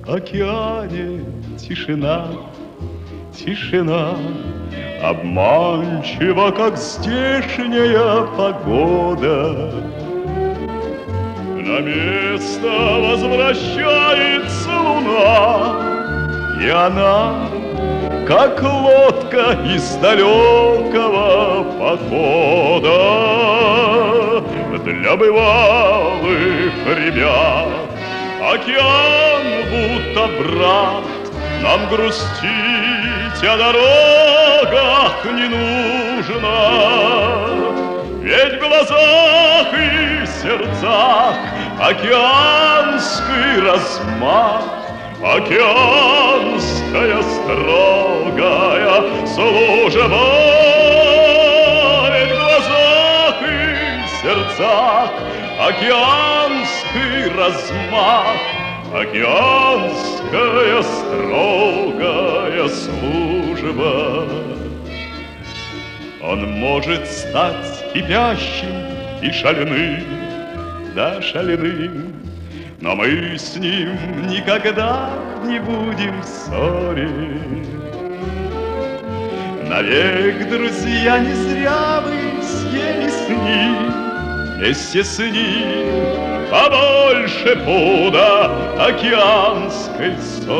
океане тишина, тишина, обманчива, как здешняя погода. На место возвращается луна, и она, как лодка из далекого похода. Для бывалых ребят океан будто брат, нам грустить о дорогах не нужно. Ведь в глазах и в сердцах океанский размах, океанская строгая служба. Ведь в глазах и в сердцах океанский размах, океанская строгая служба. Он может стать кипящим и шальным, да шальным, но мы с ним никогда не будем в ссоре. Навек, друзья, не зря вы съели с ним, вместе с ним побольше пуда океанской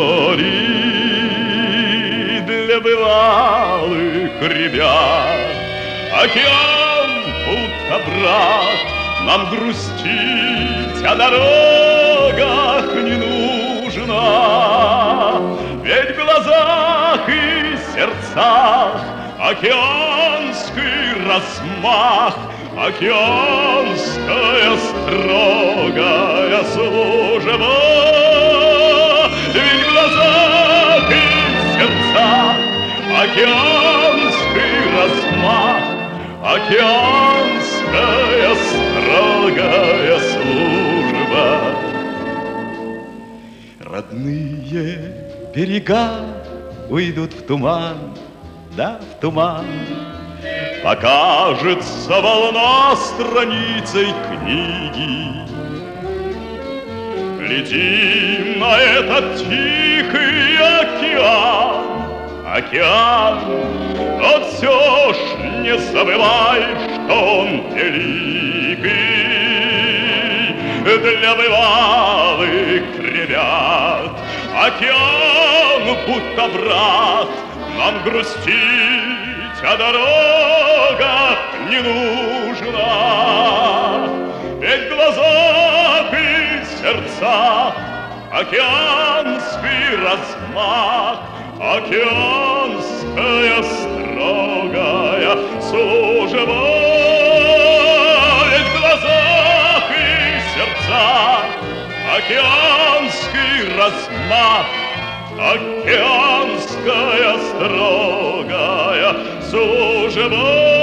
соли. Для бывалых ребят океан будто брат, нам грустить о дорогах не нужно. Ведь в глазах и сердцах океанский размах, океанская строгая служба. Ведь в глазах и сердцах океанский размах, океанская строгая служба. Родные берега уйдут в туман, да в туман. Покажется волна страницей книги. Летим на этот тихий океан, океан, но все ж не забывай, что он великий. Для бывалых ребят океан будто брат, нам грустить о дорогах не нужно. Ведь в глазах и сердцах океанский размах, океанская строгая служба. Ведь в глазах и сердцах океанский размах, океанская строгая служба.